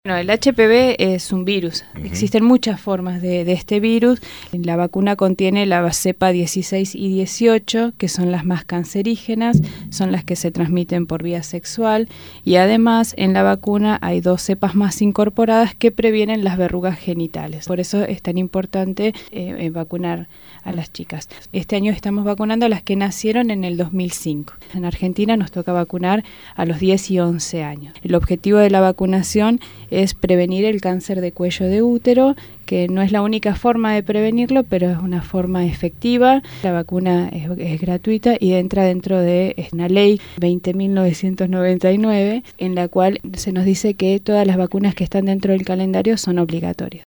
Bueno, el HPV es un virus. Existen muchas formas de este virus. La vacuna contiene la cepa 16 y 18, que son las más cancerígenas, son las que se transmiten por vía sexual, y además en la vacuna hay 2 cepas más incorporadas que previenen las verrugas genitales. Por eso es tan importante vacunar a las chicas. Este año estamos vacunando a las que nacieron en el 2005. En Argentina nos toca vacunar a los 10 y 11 años. El objetivo de la vacunación es prevenir el cáncer de cuello de útero, que no es la única forma de prevenirlo, pero es una forma efectiva. La vacuna es gratuita y entra dentro de una ley 20.999, en la cual se nos dice que todas las vacunas que están dentro del calendario son obligatorias.